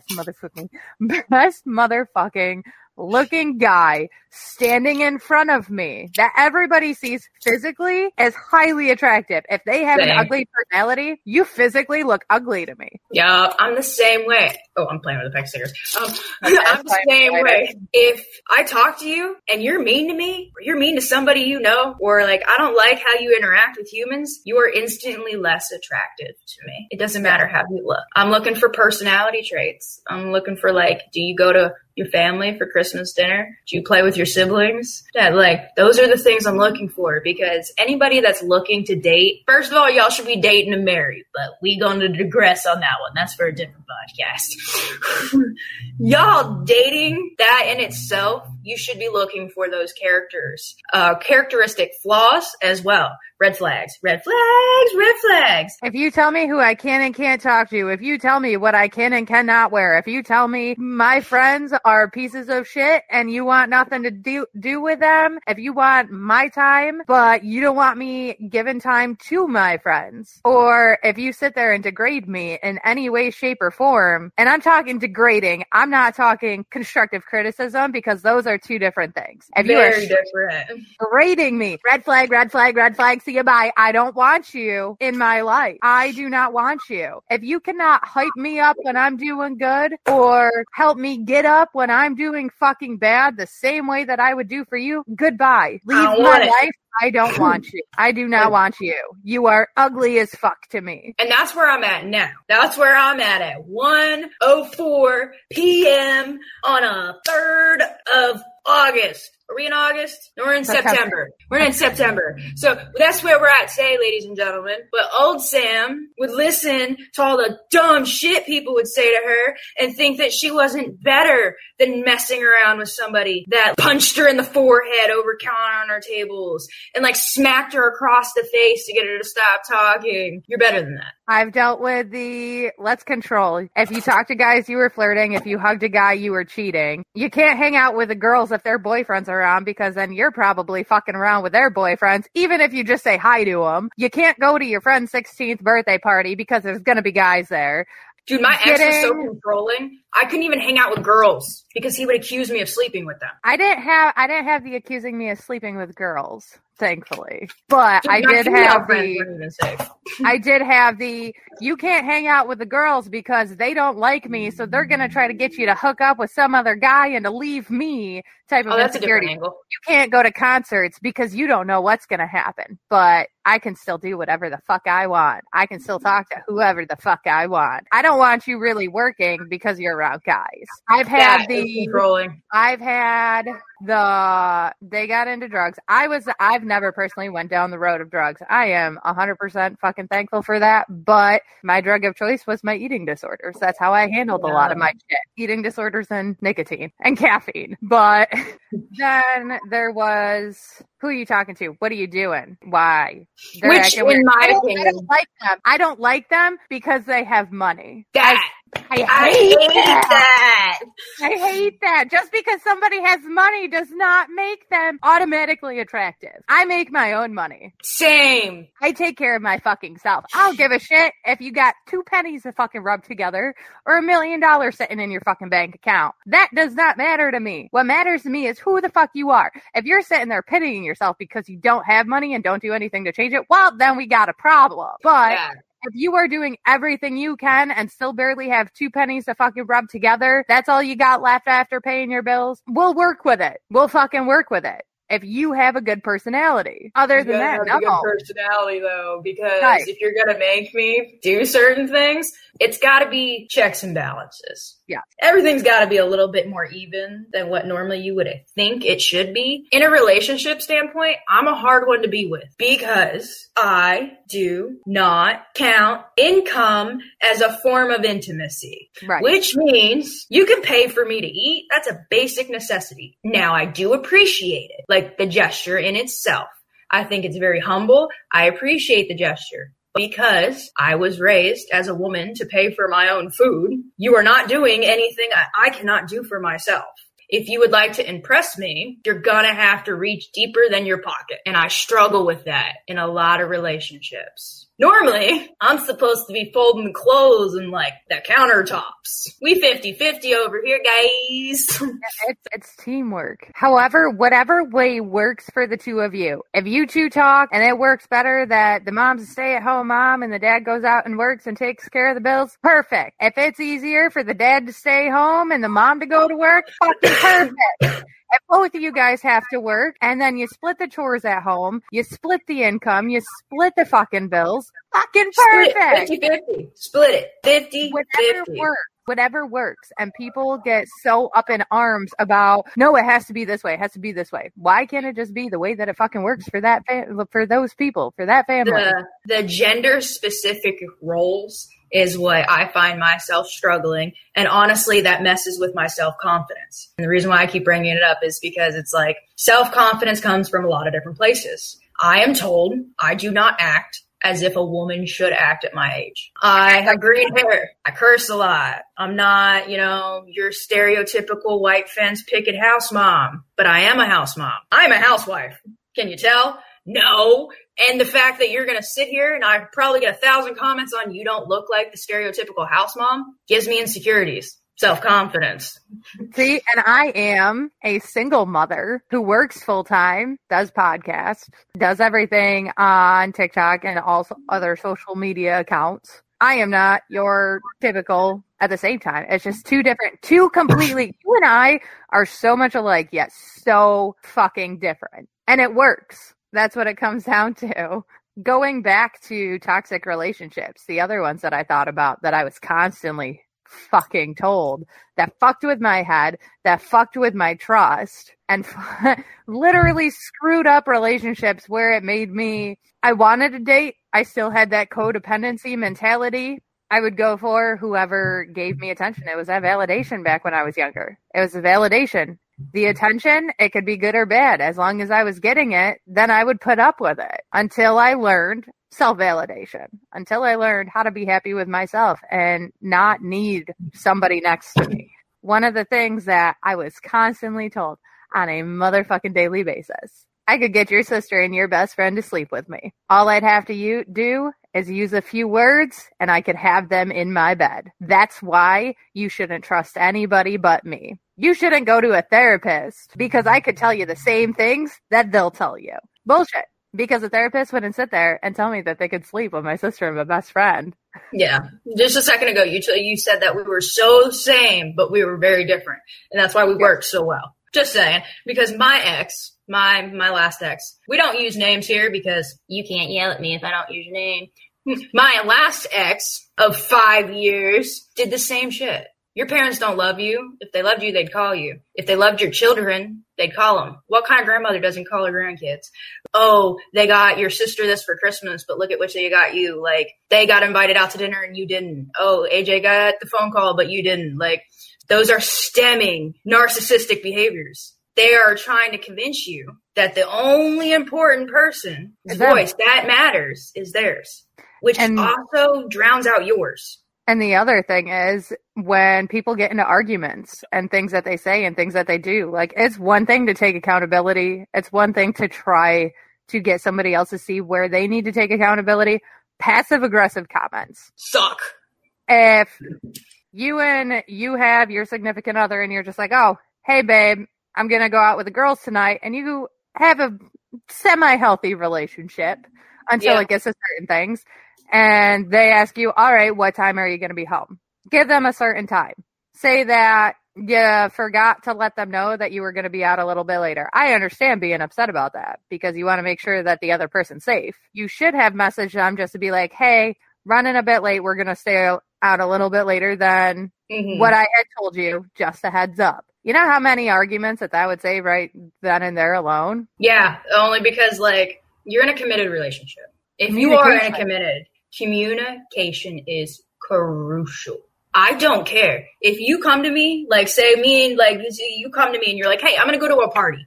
looking guy standing in front of me that everybody sees physically as highly attractive. If they have an ugly personality, you physically look ugly to me. Yeah, I'm the same way. Oh, I'm playing with the peck stickers. I'm the same way. If I talk to you and you're mean to me, or you're mean to somebody you know, or like I don't like how you interact with humans, you are instantly less attractive to me. It doesn't matter how you look. I'm looking for personality traits. I'm looking for like, do you go to your family for Christmas dinner? Do you play with your siblings? Yeah, like those are the things I'm looking for, because anybody that's looking to date, first of all, y'all should be dating and married, but we going to digress on that one. That's for a different podcast. Y'all dating, that in itself, you should be looking for those characteristic flaws as well. Red flags. If you tell me who I can and can't talk to, if you tell me what I can and cannot wear, if you tell me my friends are pieces of shit and you want nothing to do with them, if you want my time, but you don't want me giving time to my friends, or if you sit there and degrade me in any way, shape, or form, and I'm talking degrading, I'm not talking constructive criticism, because those are two different things. If you are different. Degrading me, red flag, see you bye. I don't want you in my life. I do not want you. If you cannot hype me up when I'm doing good, or help me get up when I'm doing fucking bad the same way that I would do for you, goodbye. Leave my life. I don't want you. I do not want you. You are ugly as fuck to me. And that's where I'm at now. That's where I'm at 1:04 p.m. on a 3rd of August. Are we in August? No, we're in September. We're in September. So that's where we're at today, ladies and gentlemen. But old Sam would listen to all the dumb shit people would say to her and think that she wasn't better than messing around with somebody that punched her in the forehead over counter tables and like smacked her across the face to get her to stop talking. You're better than that. I've dealt with the let's control. If you talk to guys, you were flirting. If you hugged a guy, you were cheating. You can't hang out with the girls if their boyfriends are around, because then you're probably fucking around with their boyfriends, even if you just say hi to them. You can't go to your friend's 16th birthday party because there's going to be guys there. Dude, my ex was so controlling. I couldn't even hang out with girls because he would accuse me of sleeping with them. I didn't have the accusing me of sleeping with girls. thankfully. But I did have the you can't hang out with the girls because they don't like me, so they're going to try to get you to hook up with some other guy and to leave me type of insecurity. You can't go to concerts because you don't know what's going to happen, but I can still do whatever the fuck I want. I can still talk to whoever the fuck I want. I don't want you really working because you're around guys. I've had they got into drugs. I've never personally went down the road of drugs. I am 100% fucking thankful for that, but my drug of choice was my eating disorders. That's how I handled a lot of my shit. Eating disorders and nicotine and caffeine. But then there was, who are you talking to? What are you doing? Why? Which, in my opinion, I don't like them. I don't like them because they have money. I hate that. I hate that. Just because somebody has money does not make them automatically attractive. I make my own money. Same. I take care of my fucking self. I'll give a shit if you got 2 pennies to fucking rub together or $1 million sitting in your fucking bank account. That does not matter to me. What matters to me is who the fuck you are. If you're sitting there pitying yourself because you don't have money and don't do anything to change it, well, then we got a problem. But if you are doing everything you can and still barely have 2 pennies to fucking rub together, that's all you got left after paying your bills, we'll work with it. We'll fucking work with it. If you have a good personality. Other than that, no. A good personality, though, because if you're going to make me do certain things, it's got to be checks and balances. Yeah. Everything's got to be a little bit more even than what normally you would think it should be. In a relationship standpoint, I'm a hard one to be with because I do not count income as a form of intimacy. Right. Which means you can pay for me to eat. That's a basic necessity. Now, I do appreciate it, like the gesture in itself. I think it's very humble. I appreciate the gesture. Because I was raised as a woman to pay for my own food, you are not doing anything I cannot do for myself. If you would like to impress me, you're gonna have to reach deeper than your pocket. And I struggle with that in a lot of relationships. Normally, I'm supposed to be folding clothes and like the countertops. We 50-50 over here, guys. It's teamwork. However, whatever way works for the two of you. If you two talk and it works better that the mom's a stay-at-home mom and the dad goes out and works and takes care of the bills, perfect. If it's easier for the dad to stay home and the mom to go to work, fucking perfect. If both of you guys have to work and then you split the chores at home, you split the income, you split the fucking bills, fucking perfect. 50-50. Split it. 50-50. Whatever works. And people get so up in arms about, no, it has to be this way. It has to be this way. Why can't it just be the way that it fucking works for that for those people, for that family? The gender specific roles is what I find myself struggling. And honestly, that messes with my self-confidence. And the reason why I keep bringing it up is because it's like self-confidence comes from a lot of different places. I am told I do not act as if a woman should act at my age. I have green hair. I curse a lot. I'm not, your stereotypical white fence picket house mom, but I am a house mom. I'm a housewife. Can you tell? No. And the fact that you're going to sit here and I probably get 1,000 comments on you don't look like the stereotypical house mom gives me insecurities, self-confidence. See, and I am a single mother who works full-time, does podcasts, does everything on TikTok and also other social media accounts. I am not your typical at the same time. It's just two completely, you and I are so much alike, yet so fucking different. And it works. That's what it comes down to. Going back to toxic relationships, the other ones that I thought about that I was constantly fucking told, that fucked with my head, that fucked with my trust, and literally screwed up relationships where it made me, I wanted to date. I still had that codependency mentality. I would go for whoever gave me attention. It was that validation back when I was younger. It was the validation. The attention, it could be good or bad. As long as I was getting it, then I would put up with it until I learned self-validation, until I learned how to be happy with myself and not need somebody next to me. One of the things that I was constantly told on a motherfucking daily basis, I could get your sister and your best friend to sleep with me. All I'd have to do is use a few words and I could have them in my bed. That's why you shouldn't trust anybody but me. You shouldn't go to a therapist because I could tell you the same things that they'll tell you. Bullshit. Because a therapist wouldn't sit there and tell me that they could sleep with my sister and my best friend. Yeah. Just a second ago, you said that we were so same, but we were very different. And that's why we worked so well. Just saying. Because my ex, my last ex, we don't use names here because you can't yell at me if I don't use your name. My last ex of 5 years did the same shit. Your parents don't love you. If they loved you, they'd call you. If they loved your children, they'd call them. What kind of grandmother doesn't call her grandkids? Oh, they got your sister this for Christmas, but look at what they got you. Like, they got invited out to dinner and you didn't. Oh, AJ got the phone call, but you didn't. Like, those are stemming narcissistic behaviors. They are trying to convince you that the only important person's voice that matters is theirs, which also drowns out yours. And the other thing is when people get into arguments and things that they say and things that they do, like, it's one thing to take accountability. It's one thing to try to get somebody else to see where they need to take accountability. Passive aggressive comments suck. If you have your significant other and you're just like, oh, hey babe, I'm going to go out with the girls tonight, and you have a semi-healthy relationship until it gets to certain things. And they ask you, all right, what time are you going to be home? Give them a certain time. Say that you forgot to let them know that you were going to be out a little bit later. I understand being upset about that because you want to make sure that the other person's safe. You should have messaged them just to be like, hey, running a bit late. We're going to stay out a little bit later than what I had told you. Just a heads up. You know how many arguments that would save right then and there alone? Yeah, only because, like, you're in a committed relationship. If you are in a committed, communication is crucial. I don't care. If you come to me, like, say me, like, you come to me and you're like, hey, I'm going to go to a party.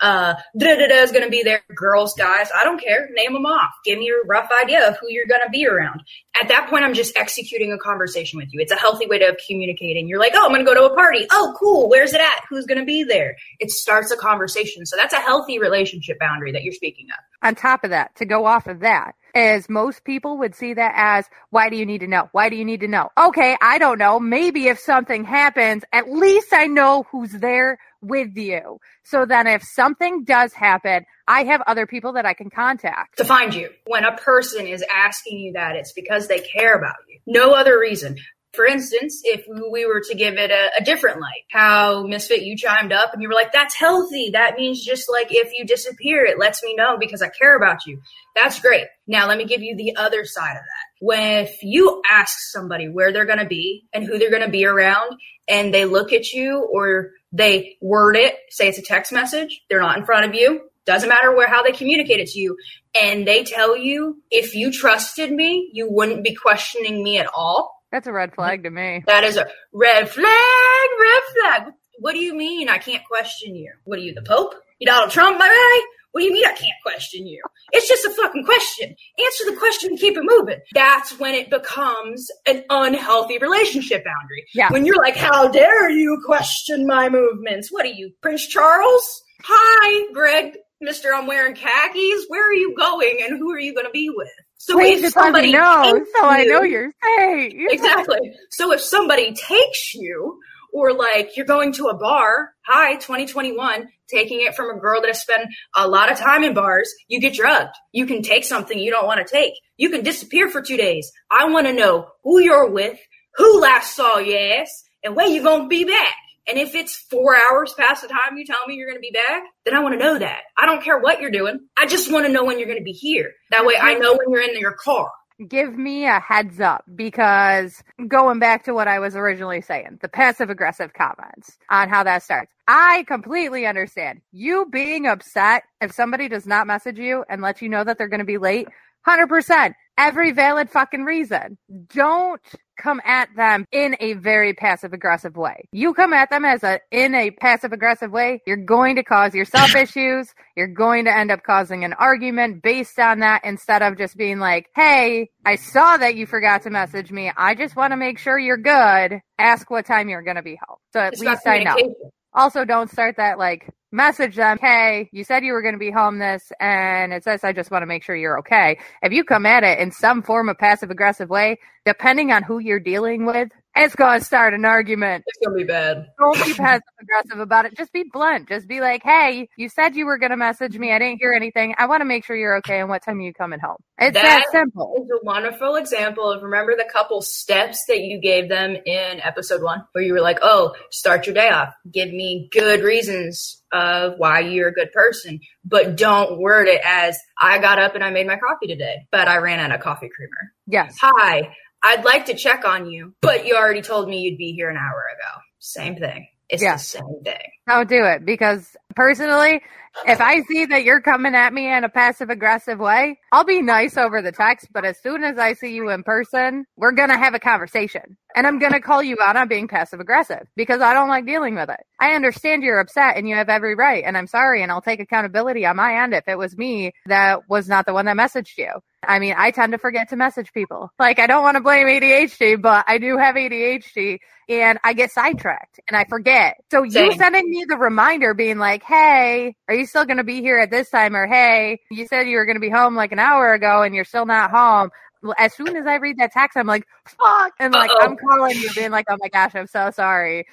Is going to be there. Girls, guys, I don't care. Name them off. Give me a rough idea of who you're going to be around. At that point, I'm just executing a conversation with you. It's a healthy way of communicating. You're like, oh, I'm going to go to a party. Oh, cool. Where's it at? Who's going to be there? It starts a conversation. So that's a healthy relationship boundary that you're speaking of. On top of that, to go off of that, is most people would see that as, why do you need to know? Why do you need to know? Okay, I don't know. Maybe if something happens, at least I know who's there with you. So then if something does happen, I have other people that I can contact. To find you. When a person is asking you that, it's because they care about you. No other reason. For instance, if we were to give it a different light, how Misfit, you chimed up and you were like, that's healthy. That means just like if you disappear, it lets me know because I care about you. That's great. Now, let me give you the other side of that. When if you ask somebody where they're going to be and who they're going to be around, and they look at you or they word it, say it's a text message, they're not in front of you, doesn't matter how they communicate it to you, and they tell you, if you trusted me, you wouldn't be questioning me at all. That's a red flag to me. That is a red flag. What do you mean I can't question you? What are you, the Pope? You Donald Trump, my guy? What do you mean I can't question you? It's just a fucking question. Answer the question and keep it moving. That's when it becomes an unhealthy relationship boundary. Yeah. When you're like, how dare you question my movements? What are you, Prince Charles? Hi, Greg, Mr. I'm wearing khakis. Where are you going and who are you going to be with? So please, if somebody knows, so I know you're safe. Exactly. So if somebody takes you, or like you're going to a bar, hi, 2021, taking it from a girl that has spent a lot of time in bars, you get drugged. You can take something you don't want to take. You can disappear for 2 days. I want to know who you're with, who last saw your ass, and when you're going to be back. And if it's 4 hours past the time you tell me you're going to be back, then I want to know that. I don't care what you're doing. I just want to know when you're going to be here. That way I know when you're in your car. Give me a heads up, because going back to what I was originally saying, the passive aggressive comments on how that starts. I completely understand you being upset if somebody does not message you and let you know that they're going to be late. 100%. Every valid fucking reason. Don't come at them in a very passive-aggressive way. You come at them in a passive-aggressive way, you're going to cause yourself issues. You're going to end up causing an argument based on that, instead of just being like, hey, I saw that you forgot to message me. I just want to make sure you're good. Ask what time you're going to be home. So at least I know. Also, don't start that, like, message them, hey, you said you were going to be home this, and it says I just want to make sure you're okay. If you come at it in some form of passive-aggressive way, depending on who you're dealing with It's going to start an argument. It's going to be bad. Don't be passive aggressive about it. Just be blunt. Just be like, hey, you said you were going to message me. I didn't hear anything. I want to make sure you're okay. And what time are you coming home? It's that simple. It's a wonderful example of, remember the couple steps that you gave them in episode 1, where you were like, oh, start your day off. Give me good reasons of why you're a good person, but don't word it as, I got up and I made my coffee today, but I ran out of coffee creamer. Yes. Hi, I'd like to check on you, but you already told me you'd be here an hour ago. Same thing. It's the same thing. Don't do it, because personally, if I see that you're coming at me in a passive aggressive way, I'll be nice over the text, but as soon as I see you in person, we're going to have a conversation. And I'm going to call you out on being passive aggressive because I don't like dealing with it. I understand you're upset and you have every right, and I'm sorry, and I'll take accountability on my end if it was me that was not the one that messaged you. I mean, I tend to forget to message people. Like, I don't want to blame ADHD, but I do have ADHD and I get sidetracked and I forget. So you sending me the reminder being like, hey, are you still going to be here at this time? Or, hey, you said you were going to be home like an hour ago and you're still not home. As soon as I read that text, I'm like, fuck. And like, I'm calling you being like, oh my gosh, I'm so sorry.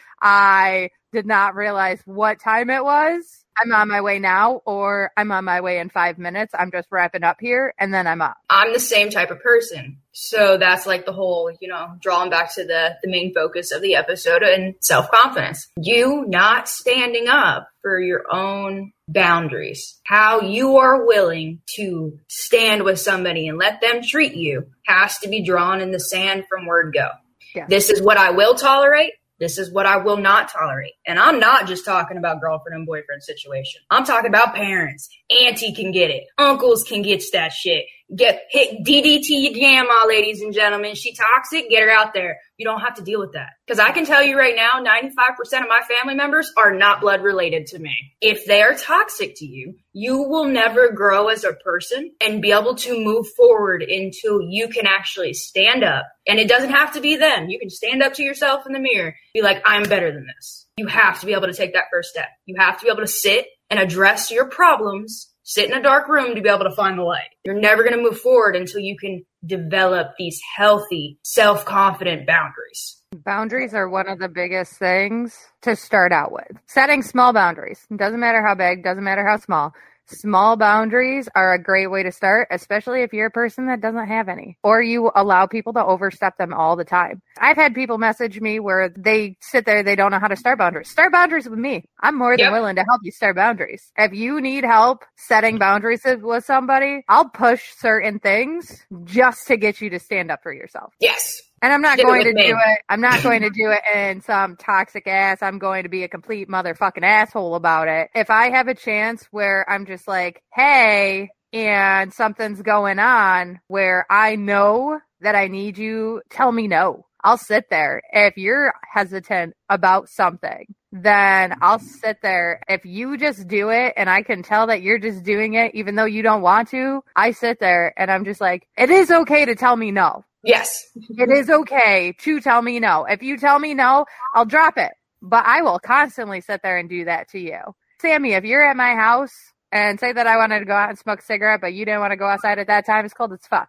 I did not realize what time it was. I'm on my way now, or I'm on my way in 5 minutes. I'm just wrapping up here and then I'm up. I'm the same type of person. So that's like the whole, drawing back to the main focus of the episode and self-confidence. You not standing up for your own boundaries, how you are willing to stand with somebody and let them treat you has to be drawn in the sand from word go. Yeah. This is what I will tolerate. This is what I will not tolerate. And I'm not just talking about girlfriend and boyfriend situation. I'm talking about parents. Auntie can get it. Uncles can get that shit. Get hit DDT your grandma, ladies and gentlemen. She toxic. Get her out there. You don't have to deal with that. Because I can tell you right now, 95% of my family members are not blood related to me. If they are toxic to you, you will never grow as a person and be able to move forward until you can actually stand up. And it doesn't have to be them. You can stand up to yourself in the mirror, be like, I'm better than this. You have to be able to take that first step. You have to be able to sit and address your problems. Sit in a dark room to be able to find the light. You're never going to move forward until you can develop these healthy, self-confident boundaries. Boundaries are one of the biggest things to start out with. Setting small boundaries. Doesn't matter how big, doesn't matter how small. Small boundaries are a great way to start, especially if you're a person that doesn't have any, or you allow people to overstep them all the time. I've had people message me where they sit there, they don't know how to start boundaries. Start boundaries with me. I'm more than willing to help you start boundaries. If you need help setting boundaries with somebody, I'll push certain things just to get you to stand up for yourself. Yes. And I'm not going to do it. I'm not going to do it in some toxic ass. I'm going to be a complete motherfucking asshole about it. If I have a chance where I'm just like, hey, and something's going on where I know that I need you, tell me no. I'll sit there. If you're hesitant about something, then I'll sit there. If you just do it and I can tell that you're just doing it, even though you don't want to, I sit there and I'm just like, it is okay to tell me no. Yes. It is okay to tell me no. If you tell me no, I'll drop it. But I will constantly sit there and do that to you. Sammy, if you're at my house and say that I wanted to go out and smoke a cigarette, but you didn't want to go outside at that time, it's cold as fuck.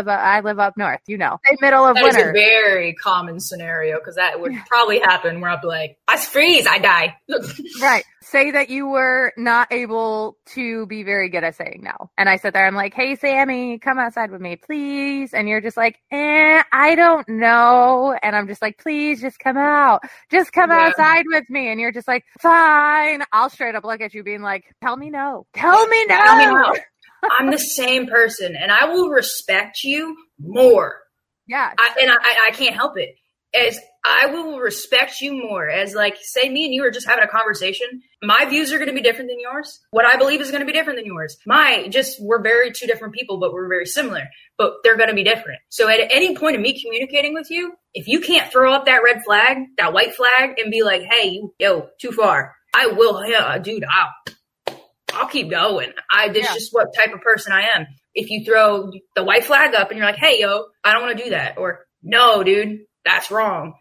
I live up north, Say middle of winter. That is a very common scenario because that would probably happen where I'll be like, I freeze, I die. Right. Say that you were not able to be very good at saying no. And I sit there, I'm like, hey, Sammy, come outside with me, please. And you're just like, I don't know. And I'm just like, please just come out. Just come outside with me. And you're just like, fine. I'll straight up look at you being like, tell me no. Tell me no. Tell me no. I'm the same person and I will respect you more. Yeah. I can't help it. As I will respect you more as like, say me and you are just having a conversation. My views are going to be different than yours. What I believe is going to be different than yours. We're very two different people, but we're very similar, but they're going to be different. So at any point of me communicating with you, if you can't throw up that red flag, that white flag and be like, hey, yo, too far. I will, dude, I'll keep going. This is what type of person I am. If you throw the white flag up and you're like, hey, yo, I don't want to do that. Or no, dude, that's wrong.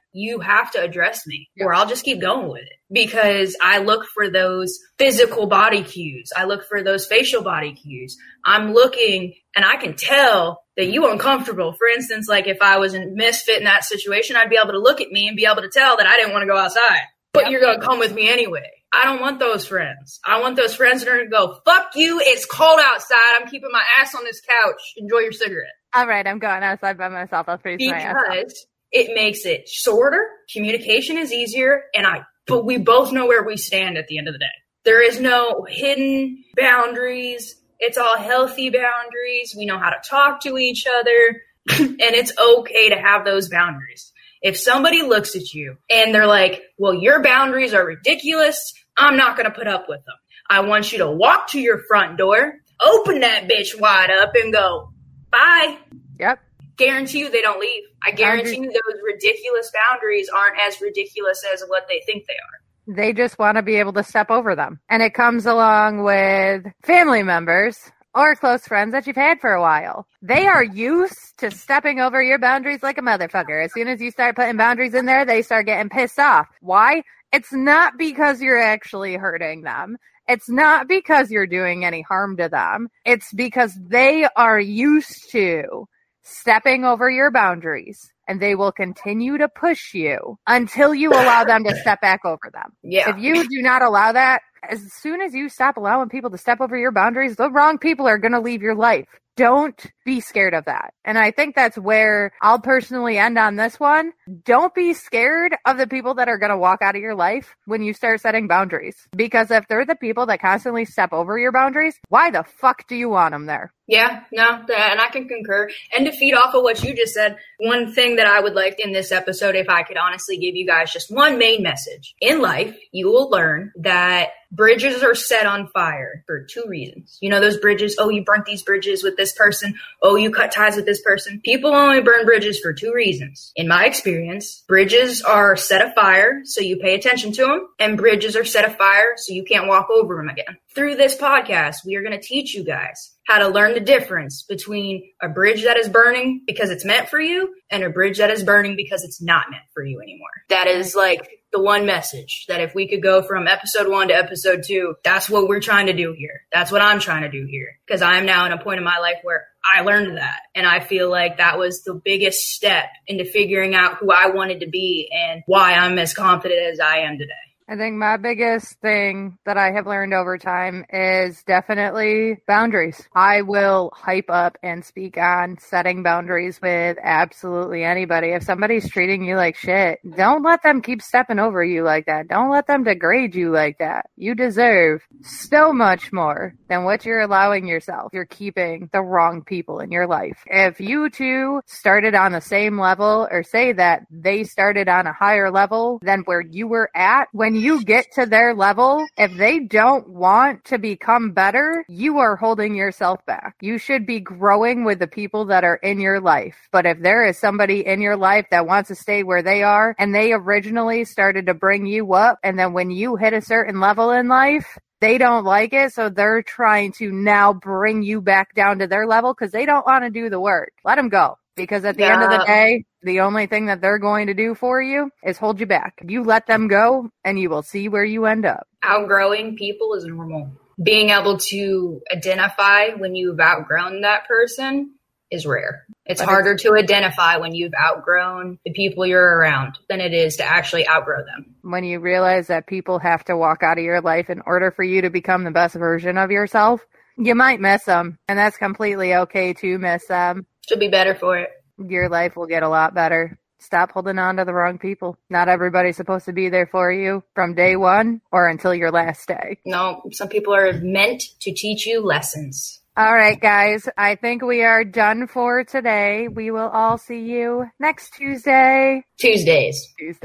you have to address me or I'll just keep going with it, because I look for those physical body cues. I look for those facial body cues. I'm looking and I can tell that you uncomfortable. For instance, like if I was a misfit in that situation, I'd be able to look at me and be able to tell that I didn't want to go outside, but you're going to come with me anyway. I don't want those friends. I want those friends that are going to go, fuck you, it's cold outside. I'm keeping my ass on this couch. Enjoy your cigarette. All right, I'm going outside by myself. I'll freeze my ass off. Because it makes it shorter. Communication is easier. But we both know where we stand at the end of the day. There is no hidden boundaries. It's all healthy boundaries. We know how to talk to each other. And it's okay to have those boundaries. If somebody looks at you and they're like, well, your boundaries are ridiculous, I'm not going to put up with them. I want you to walk to your front door, open that bitch wide up and go, bye. Yep. Guarantee you they don't leave. I guarantee you those ridiculous boundaries aren't as ridiculous as what they think they are. They just want to be able to step over them. And it comes along with family members or close friends that you've had for a while. They are used to stepping over your boundaries like a motherfucker. As soon as you start putting boundaries in there, they start getting pissed off. Why? It's not because you're actually hurting them. It's not because you're doing any harm to them. It's because they are used to stepping over your boundaries, and they will continue to push you until you allow them to step back over them. Yeah. If you do not allow that, as soon as you stop allowing people to step over your boundaries, the wrong people are going to leave your life. Don't be scared of that. And I think that's where I'll personally end on this one. Don't be scared of the people that are going to walk out of your life when you start setting boundaries. Because if they're the people that constantly step over your boundaries, why the fuck do you want them there? Yeah, no, and I can concur. And to feed off of what you just said, one thing that I would like in this episode, if I could honestly give you guys just one main message. In life, you will learn that bridges are set on fire for two reasons. You know those bridges? Oh, you burnt these bridges with this person. Oh, you cut ties with this person. People only burn bridges for two reasons. In my experience, bridges are set afire so you pay attention to them, and bridges are set afire so you can't walk over them again. Through this podcast, we are going to teach you guys how to learn the difference between a bridge that is burning because it's meant for you and a bridge that is burning because it's not meant for you anymore. That is like the one message that if we could go from episode 1 to episode 2, that's what we're trying to do here. That's what I'm trying to do here, because I'm now in a point in my life where I learned that. And I feel like that was the biggest step into figuring out who I wanted to be and why I'm as confident as I am today. I think my biggest thing that I have learned over time is definitely boundaries. I will hype up and speak on setting boundaries with absolutely anybody. If somebody's treating you like shit, don't let them keep stepping over you like that. Don't let them degrade you like that. You deserve so much more than what you're allowing yourself. You're keeping the wrong people in your life. If you two started on the same level, or say that they started on a higher level than where you were at, when you get to their level, if they don't want to become better, you are holding yourself back. You should be growing with the people that are in your life. But if there is somebody in your life that wants to stay where they are, and they originally started to bring you up, and then when you hit a certain level in life, they don't like it, so they're trying to now bring you back down to their level because they don't want to do the work. Let them go. Because at the end of the day, the only thing that they're going to do for you is hold you back. You let them go, and you will see where you end up. Outgrowing people is normal. Being able to identify when you've outgrown that person is rare. It's harder to identify when you've outgrown the people you're around than it is to actually outgrow them. When you realize that people have to walk out of your life in order for you to become the best version of yourself, you might miss them, and that's completely okay to miss them. Should be better for it. Your life will get a lot better. Stop holding on to the wrong people. Not everybody's supposed to be there for you from day one or until your last day. No, some people are meant to teach you lessons. All right, guys. I think we are done for today. We will all see you next Tuesday. Tuesdays.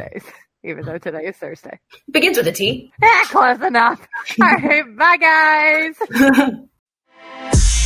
Even though today is Thursday. Begins with a T. Close enough. All right. Bye, guys.